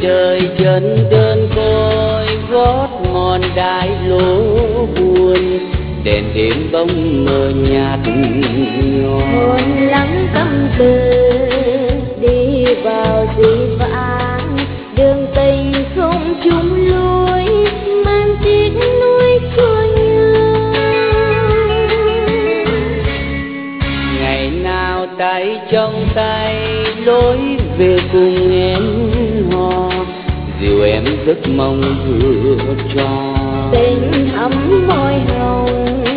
đời chân đơn côi gót mòn đại lối buồn, đèn đêm bóng mờ nhạt nhòa. Hồn lắng tâm tư đi vào dĩ vãng, đường tình không chung lối, mang tiếc nuối của nhau. Ngày nào tay trong tay lối về cùng em hò, dìu em giấc mong vừa cho. Tình thắm môi hồng